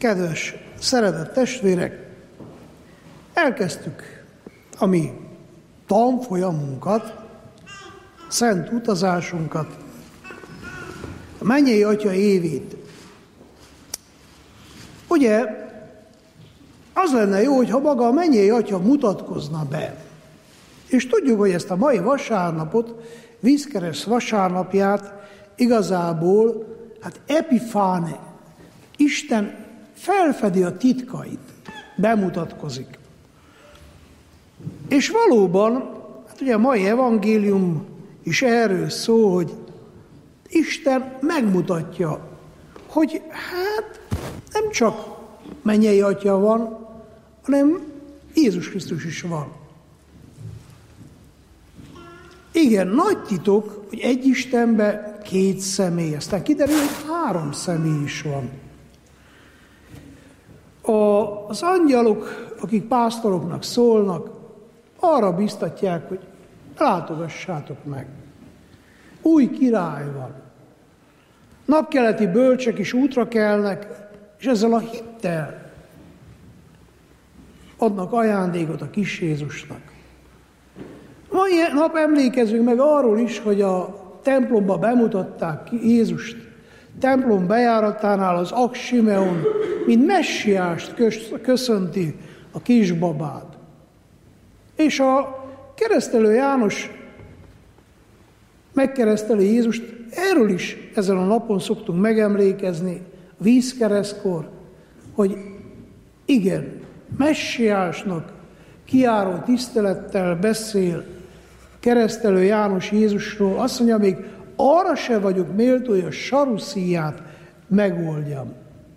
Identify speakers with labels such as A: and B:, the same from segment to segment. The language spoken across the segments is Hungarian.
A: Kedves, szeretett testvérek, elkezdtük a mi tanfolyamunkat, szent utazásunkat, a Mennyei Atya évét. Ugye, az lenne jó, hogyha maga a Mennyei Atya mutatkozna be. És tudjuk, hogy ezt a mai vasárnapot, vízkereszt vasárnapját igazából, Epifáne, Isten felfedi a titkait, bemutatkozik. És valóban, ugye a mai evangélium is erről szól, hogy Isten megmutatja, hogy nem csak Mennyei Atya van, hanem Jézus Krisztus is van. Igen, nagy titok, hogy egy Istenben két személy, aztán kiderül, hogy három személy is van. Az angyalok, akik pásztoroknak szólnak, arra biztatják, hogy látogassátok meg. Új király van. Napkeleti bölcsek is útra kelnek, és ezzel a hittel adnak ajándékot a kis Jézusnak. Mai nap emlékezünk meg arról is, hogy a templomba bemutatták Jézust. Templom bejáratánál az Aks Simeon, mint messiást köszönti a kisbabát. És a keresztelő János megkereszteli Jézust, erről is ezen a napon szoktunk megemlékezni, a vízkeresztkor, hogy igen, messiásnak kijáró tisztelettel beszél keresztelő János Jézusról, azt mondja, még arra se vagyok méltó, hogy a saruszíját megoldjam.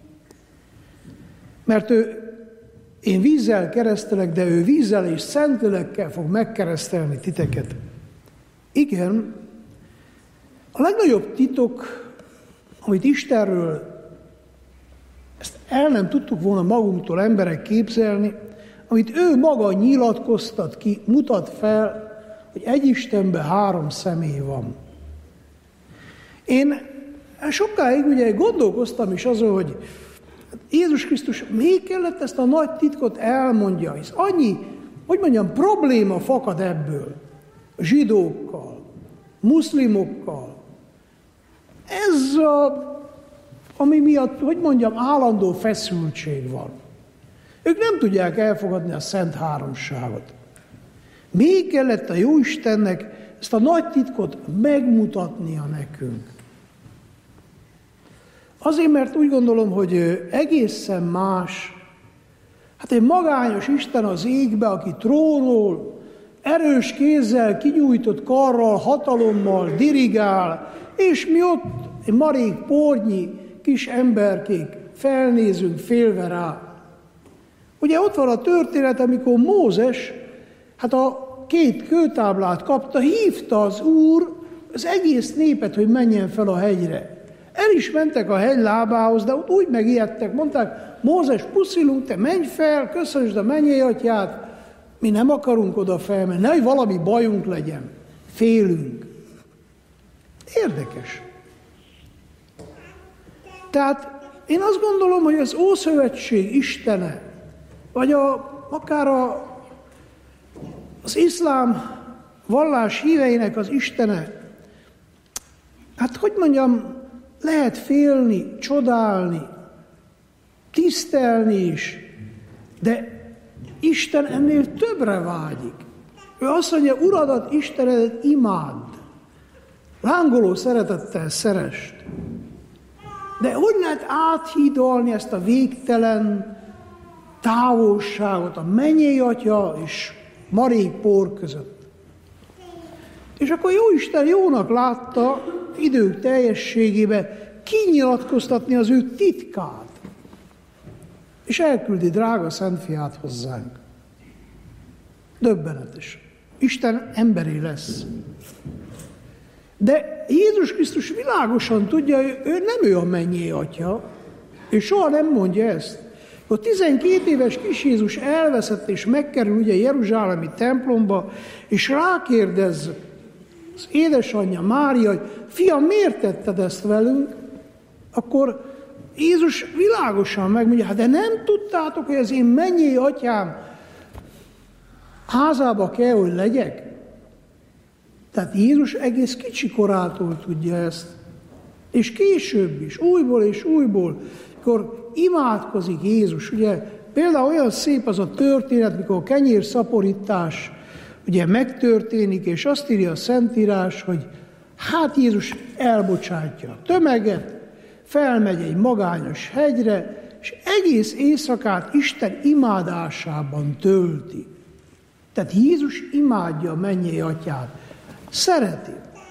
A: Mert én vízzel keresztelek, de ő vízzel és Szentlélekkel fog megkeresztelni titeket. Igen, a legnagyobb titok, amit Istenről ezt el nem tudtuk volna magunktól emberek képzelni, amit ő maga nyilatkoztat ki, mutat fel, hogy egy Istenben három személy van. Én sokáig ugye gondolkoztam is azon, hogy Jézus Krisztus még kellett ezt a nagy titkot elmondja, hisz annyi, probléma fakad ebből. A zsidókkal, muszlimokkal. Ez ami miatt, állandó feszültség van. Ők nem tudják elfogadni a Szent Háromságot. Még kellett a Jóistennek ezt a nagy titkot megmutatnia nekünk. Azért, mert úgy gondolom, hogy egészen más. Egy magányos Isten az égbe, aki trónol, erős kézzel, kinyújtott karral, hatalommal dirigál, és mi ott, egy marék pornyi kis emberkék felnézünk félve rá. Ugye ott van a történet, amikor Mózes, a 2 kőtáblát kapta, hívta az Úr az egész népet, hogy menjen fel a hegyre. El is mentek a hegy lábához, de ott úgy megijedtek, mondták, Mózes, puszilunk, te menj fel, köszönsd a Mennyei Atyát, mi nem akarunk oda felmenni, nehogy valami bajunk legyen, félünk. Érdekes. Tehát én azt gondolom, hogy az Ószövetség Istene, vagy akár az iszlám vallás híveinek az Istene, lehet félni, csodálni, tisztelni is, de Isten ennél többre vágyik. Ő azt mondja, Uradat, Istenedet imádd, lángoló szeretettel szeresd. De hogy lehet áthídolni ezt a végtelen távolságot a Mennyei Atya és marék por között? És akkor Jóisten jónak látta idők teljességében kinyilatkoztatni az ő titkát. És elküldi drága Szent Fiát hozzánk. Döbbenetes. Isten emberi lesz. De Jézus Krisztus világosan tudja, hogy ő a Mennyei Atya, és soha nem mondja ezt. A 12 éves kis Jézus elveszett és megkerül ugye jeruzsálemi templomba, és rákérdez az édesanyja Mária, hogy fiam, miért tetted ezt velünk? Akkor Jézus világosan megmondja, hát de nem tudtátok, hogy az én mennyei atyám házába kell, hogy legyek? Tehát Jézus egész kicsi korától tudja ezt. És később is, újból és újból, mikor imádkozik Jézus, ugye például olyan szép az a történet, mikor a kenyérszaporítás ugye megtörténik, és azt írja a Szentírás, hogy hát Jézus elbocsátja a tömeget, felmegy egy magányos hegyre, és egész éjszakát Isten imádásában tölti. Tehát Jézus imádja a mennyei atyát, szereti.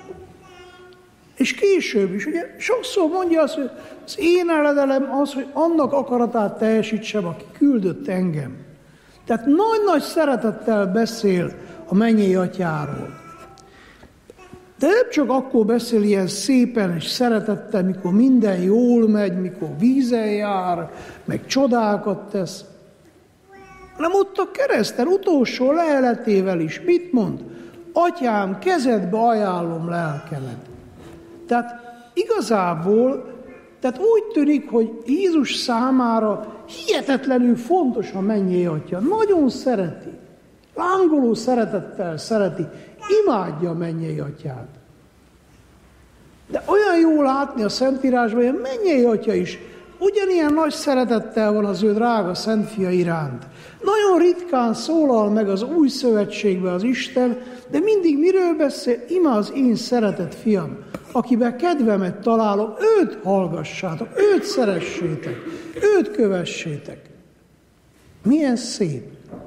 A: És később is, ugye sokszor mondja azt, hogy az én eledelem az, hogy annak akaratát teljesítsem, aki küldött engem. Tehát nagy-nagy szeretettel beszél a mennyei atyáról. De nem csak akkor beszél ilyen szépen és szeretettel, mikor minden jól megy, mikor vízen jár, meg csodákat tesz, hanem ott a kereszten utolsó leheletével is mit mond? Atyám, kezedbe ajánlom lelkemet. Tehát igazából, tehát úgy tűnik, hogy Jézus számára hihetetlenül fontos a mennyei atya. Nagyon szereti, lángoló szeretettel szereti, imádja a mennyei atyát. De olyan jó látni a Szentírásban, hogy a mennyei atya is ugyanilyen nagy szeretettel van az ő drága Szent Fia iránt. Nagyon ritkán szólal meg az új szövetségben az Isten, de mindig miről beszél? Íme az én szeretett fiam, akiben kedvemet találom, őt hallgassátok, őt szeressétek, őt kövessétek. Milyen szép.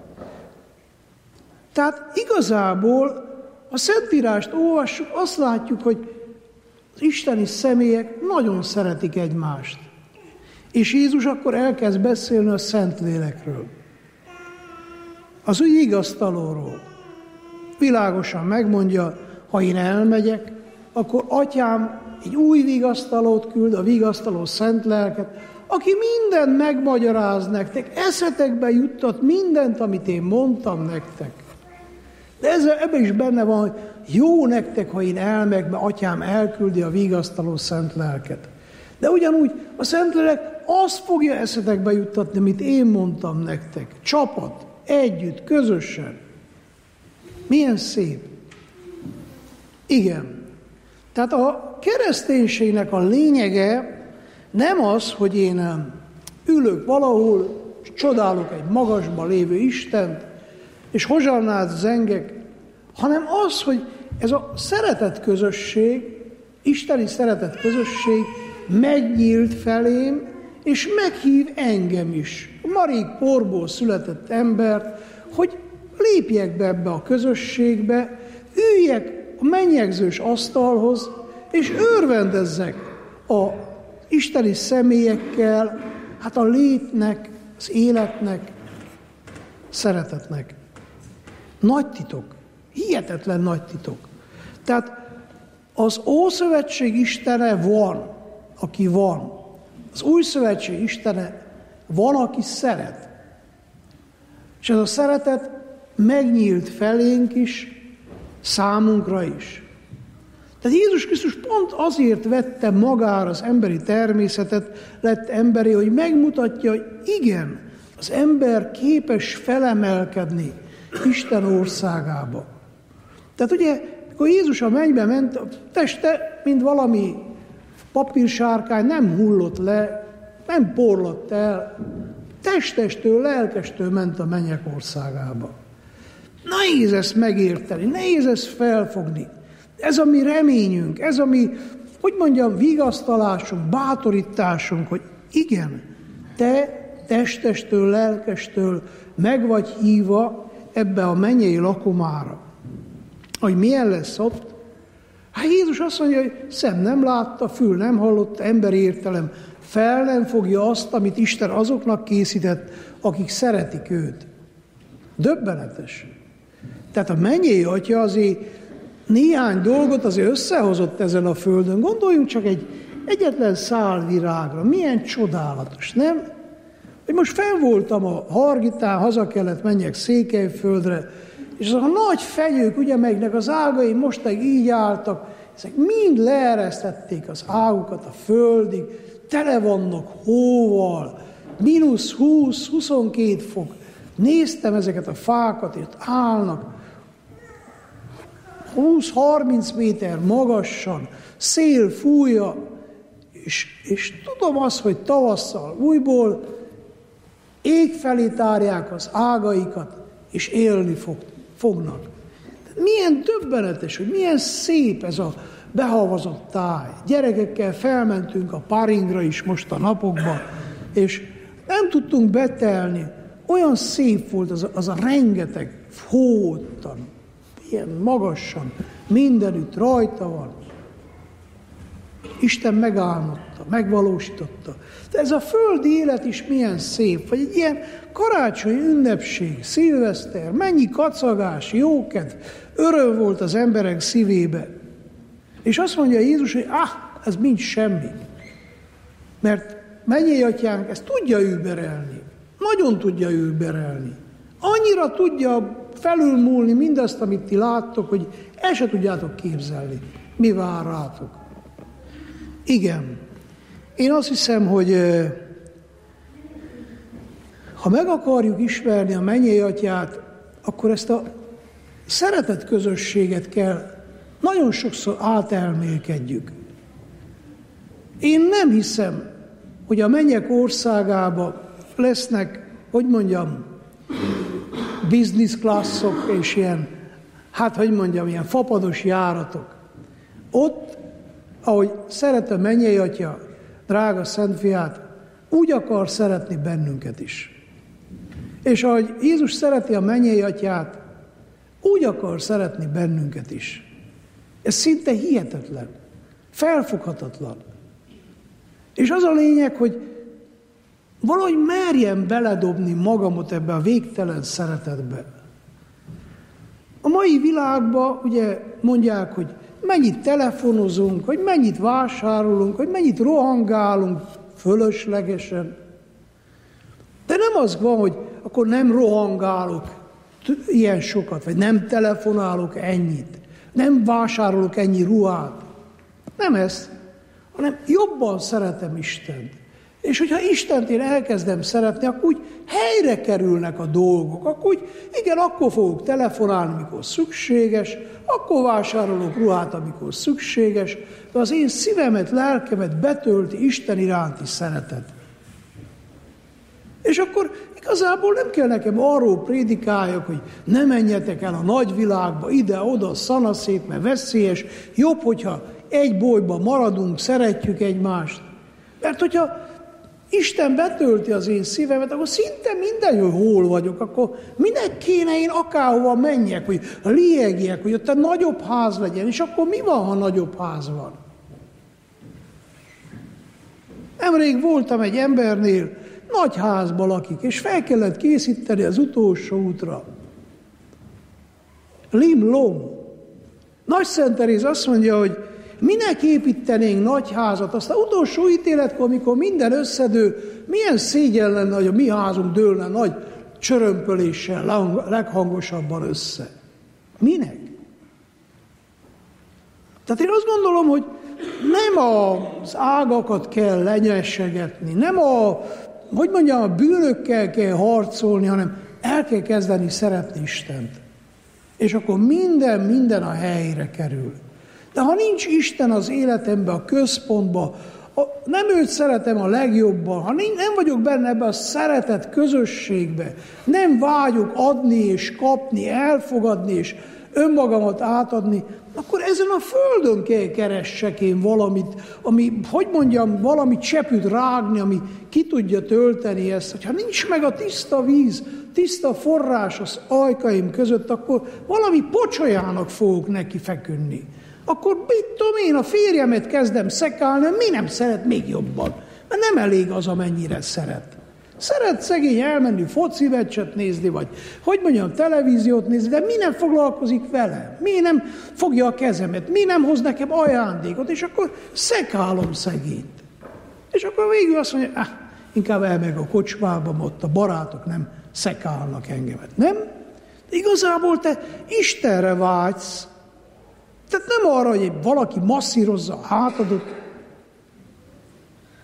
A: Tehát igazából a Szentírást olvassuk, azt látjuk, hogy az isteni személyek nagyon szeretik egymást. És Jézus akkor elkezd beszélni a Szentlélekről. Az új vigasztalóról. Világosan megmondja, ha én elmegyek, akkor atyám egy új vigasztalót küld, a vigasztaló szent lelket, aki mindent megmagyaráz nektek, eszetekbe juttat mindent, amit én mondtam nektek. De ebben is benne van, hogy jó nektek, ha én elmegyek, mert atyám elküldi a vigasztaló szent lelket. De ugyanúgy a Szentlélek azt fogja eszetekbe juttatni, amit én mondtam nektek. Csapat, együtt, közösen. Milyen szép. Igen. Tehát a kereszténységnek a lényege nem az, hogy én ülök valahol, és csodálok egy magasban lévő Istent, és hozsannát zengek, hanem az, hogy ez a szeretet közösség, isteni szeretet közösség megnyílt felém, és meghív engem is, marék porból született embert, hogy lépjek be ebbe a közösségbe, üljek a mennyegzős asztalhoz, és örvendezzek a isteni személyekkel, hát a létnek, az életnek, szeretetnek. Nagy titok, hihetetlen nagy titok. Tehát az Ószövetség Istene van, aki van. Az Új Szövetség Istene van, aki szeret. És ez a szeretet megnyílt felénk is, számunkra is. Tehát Jézus Krisztus pont azért vette magára az emberi természetet, lett emberi, hogy megmutatja, hogy igen, az ember képes felemelkedni Isten országába. Tehát ugye, amikor Jézus a mennybe ment, a teste, mint valami papírsárkány, nem hullott le, nem porlott el, testestől, lelkestől ment a mennyek országába. Nehéz ezt megérteni, nehéz ezt felfogni. Ez a mi reményünk, ez a mi, hogy mondjam, vigasztalásunk, bátorításunk, hogy igen, te testestől, lelkestől meg vagy hívva ebbe a mennyei lakomára. Hogy milyen lesz ott? Hát Jézus azt mondja, hogy szem nem látta, fül nem hallotta, emberi értelem fel nem fogja azt, amit Isten azoknak készített, akik szeretik őt. Döbbenetes. Tehát a mennyei atya azért néhány dolgot azért összehozott ezen a földön. Gondoljunk csak egy egyetlen szál virágra. Milyen csodálatos, nem? Hogy most fenn voltam a Hargitán, haza kellett menjek Székelyföldre, és azok a nagy fenyők, ugye, melyiknek az ágai mostáig így álltak, ezek mind leeresztették az águkat a földig, tele vannak hóval, -20, 22 fok. Néztem ezeket a fákat, itt állnak, 20-30 méter magasan, szél fújja, és tudom azt, hogy tavasszal újból ég felé tárják az ágaikat, és élni fognak. Milyen döbbenetes, hogy milyen szép ez a behavazott táj. Gyerekekkel felmentünk a páringra is most a napokban, és nem tudtunk betelni. Olyan szép volt az a rengeteg hóttan, ilyen magasan, mindenütt rajta van. Isten megálmodta, megvalósította. De ez a földi élet is milyen szép, vagy egy ilyen karácsonyi ünnepség, szilveszter, mennyi kacagás, jókedv, öröm volt az emberek szívébe. És azt mondja Jézus, hogy ez mind semmi. Mert mennyei atyánk ezt tudja überelni. Nagyon tudja überelni. Annyira tudja felülmúlni mindazt, amit ti láttok, hogy el se tudjátok képzelni, mi vár rátok. Igen. Én azt hiszem, hogy ha meg akarjuk ismerni a mennyei atyát, akkor ezt a szeretet közösséget kell nagyon sokszor átelmélkedjük. Én nem hiszem, hogy a mennyek országában lesznek, business classok és ilyen, ilyen fapados járatok. Ott, ahogy szeret a mennyei atya, drága szent fiát, úgy akar szeretni bennünket is. És ahogy Jézus szereti a mennyei atyát, úgy akar szeretni bennünket is. Ez szinte hihetetlen, felfoghatatlan. És az a lényeg, hogy valahogy merjem beledobni magamot ebbe a végtelen szeretetbe. A mai világban ugye mondják, hogy mennyit telefonozunk, hogy mennyit vásárolunk, hogy mennyit rohangálunk fölöslegesen. De nem az van, hogy akkor nem rohangálok ilyen sokat, vagy nem telefonálok ennyit, nem vásárolok ennyi ruhát. Nem ez, hanem jobban szeretem Istent. És hogyha Istent én elkezdem szeretni, akkor úgy helyre kerülnek a dolgok. Akkor fogok telefonálni, amikor szükséges, akkor vásárolok ruhát, amikor szükséges, de az én szívemet, lelkemet betölti Isten iránti szeretet. És akkor igazából nem kell nekem arról prédikáljak, hogy ne menjetek el a nagyvilágba, ide-oda, szanaszét, mert veszélyes, jobb, hogyha egy bolyban maradunk, szeretjük egymást. Mert hogyha Isten betölti az én szívemet, akkor szinte minden, hogy hol vagyok, akkor minek kéne én akárhova menjek, hogy liegjek, hogy ott egy nagyobb ház legyen, és akkor mi van, ha nagyobb ház van? Nemrég voltam egy embernél, nagy házban lakik, és fel kellett készíteni az utolsó útra. Lim-lom. Nagy Szent Teréz azt mondja, hogy minek építenénk nagy házat, aztán utolsó ítéletkor, amikor minden összedő, milyen szégyen lenne, hogy a mi házunk dőlne nagy csörömpöléssel, leghangosabban össze. Minek? Tehát én azt gondolom, hogy nem az ágakat kell lenyessegetni, nem a bűnökkel kell harcolni, hanem el kell kezdeni szeretni Istent. És akkor minden a helyre kerül. De ha nincs Isten az életemben, a központban, nem őt szeretem a legjobban, ha nem vagyok benne ebbe a szeretet közösségbe, nem vágyok adni és kapni, elfogadni és önmagamat átadni, akkor ezen a földön kell keressek én valamit, valami csepüt rágni, ami ki tudja tölteni ezt. Hogyha nincs meg a tiszta víz, tiszta forrás az ajkaim között, akkor valami pocsolyának fogok neki feküdni. Akkor mit tudom én, a férjemet kezdem szekálni, mi nem szeret még jobban? Mert nem elég az, amennyire szeret. Szeret szegény elmenni foci meccset nézni, vagy televíziót nézni, de mi nem foglalkozik vele? Mi nem fogja a kezemet? Mi nem hoz nekem ajándékot? És akkor szekálom szegényt. És akkor végül azt mondja, inkább elmegyek a kocsmába, ott a barátok nem szekálnak engemet. Nem? De igazából te Istenre vágysz. Tehát nem arra, hogy valaki masszírozza a hátadot.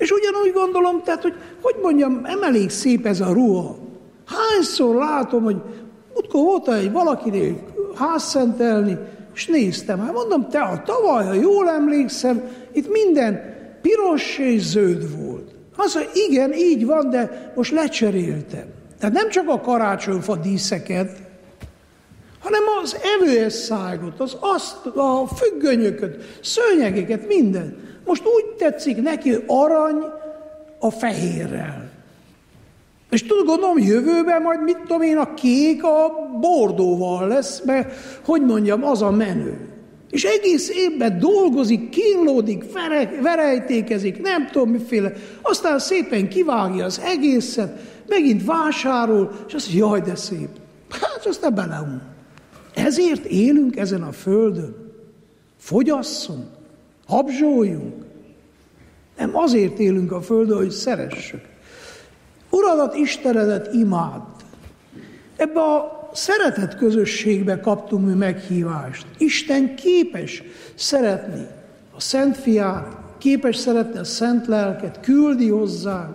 A: És ugyanúgy gondolom, tehát, hogy mondjam, nem elég szép ez a ruha. Hányszor látom, hogy múltkor volt egy valakinél házszentelni, és néztem, hát mondom, tavaly, ha jól emlékszem, itt minden piros és zöld volt. Azt mondja, igen, így van, de most lecseréltem. Tehát nem csak a karácsonyfa díszeket, hanem az evőszágot, a függönyöket, szőnyegeket, mindent. Most úgy tetszik neki, hogy arany a fehérrel. És gondolom, jövőben majd, mit tudom én, a kék a bordóval lesz, mert, hogy mondjam, az a menő. És egész évben dolgozik, kínlódik, verejtékezik, nem tudom miféle, aztán szépen kivágja az egészet, megint vásárol, és azt mondja, jaj, de szép. Hát aztán beleun. Ezért élünk ezen a földön. Fogyasszunk, habzsoljunk. Nem azért élünk a földön, hogy szeressük. Uradat, Istenedet imádd. Ebbe a szeretet közösségbe kaptunk mi meghívást. Isten képes szeretni a Szent Fiát, képes szeretni a Szent Lelket, küldi hozzánk.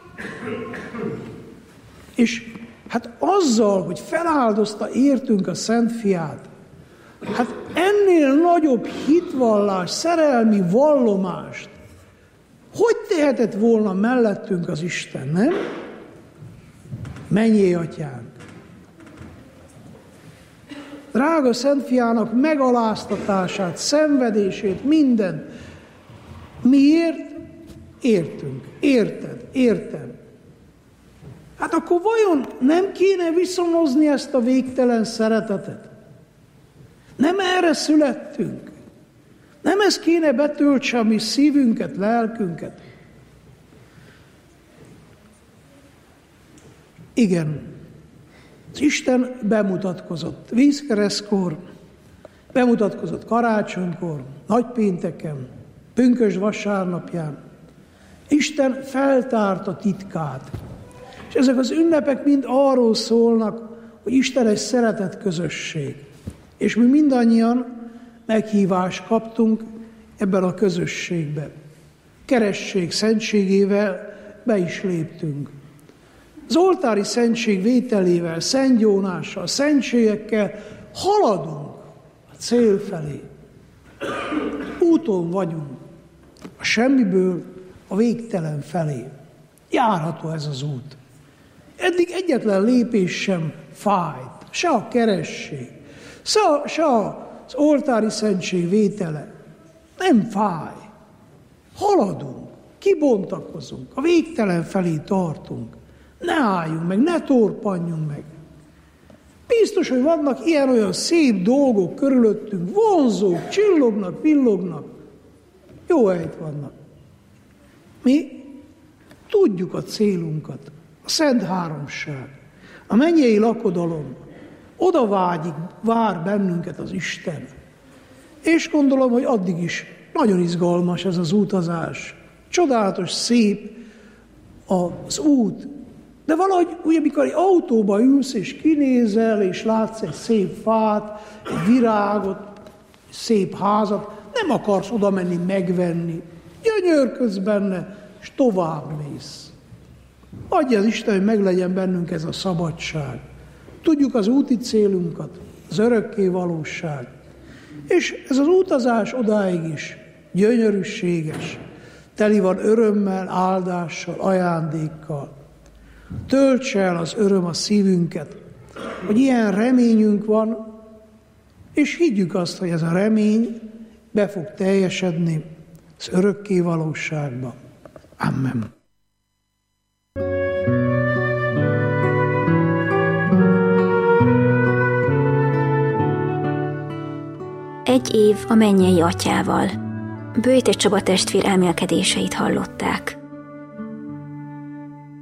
A: És hát azzal, hogy feláldozta értünk a Szent Fiát, hát ennél nagyobb hitvallás, szerelmi vallomást, hogy tehetett volna mellettünk az Isten, nem? Mennyei Atyánk! Drága Szent Fiának megaláztatását, szenvedését, mindent. Miért? Értünk. Értem. Hát akkor vajon nem kéne viszonozni ezt a végtelen szeretetet? Nem erre születtünk? Nem ez kéne betöltse a mi szívünket, lelkünket? Igen, az Isten bemutatkozott vízkeresztkor, bemutatkozott karácsonykor, nagypénteken, pünkösd vasárnapján. Isten feltárta titkát. És ezek az ünnepek mind arról szólnak, hogy Isten egy szeretett közösség. És mi mindannyian meghívást kaptunk ebben a közösségben. Keresztség szentségével be is léptünk. Az oltári szentség vételével, szentgyónással, szentségekkel haladunk a cél felé. Úton vagyunk a semmiből a végtelen felé. Járható ez az út. Eddig egyetlen lépés sem fájt, se a keresztség, se az oltári szentség vétele. Nem fáj. Haladunk, kibontakozunk, a végtelen felé tartunk. Ne álljunk meg, ne torpanjunk meg. Biztos, hogy vannak ilyen-olyan szép dolgok körülöttünk, vonzók, csillognak, villognak. Jó helyt vannak. Mi tudjuk a célunkat, a Szent Háromság, a mennyei lakodalom. Oda vár bennünket az Isten. És gondolom, hogy addig is nagyon izgalmas ez az utazás. Csodálatos, szép az út. De valahogy, ugye, amikor egy autóba ülsz, és kinézel, és látsz egy szép fát, egy virágot, egy szép házat, nem akarsz oda menni, megvenni. Gyönyörködsz benne, és tovább mész. Adja az Isten, hogy meglegyen bennünk ez a szabadság. Tudjuk az úti célunkat, az örökké valóság. És ez az utazás odáig is gyönyörűséges, teli van örömmel, áldással, ajándékkal. Töltse el az öröm a szívünket, hogy ilyen reményünk van, és higgyük azt, hogy ez a remény be fog teljesedni az örökké valóságba. Amen.
B: Egy év a mennyei Atyával. Böjte Csaba testvér elmélkedéseit hallották.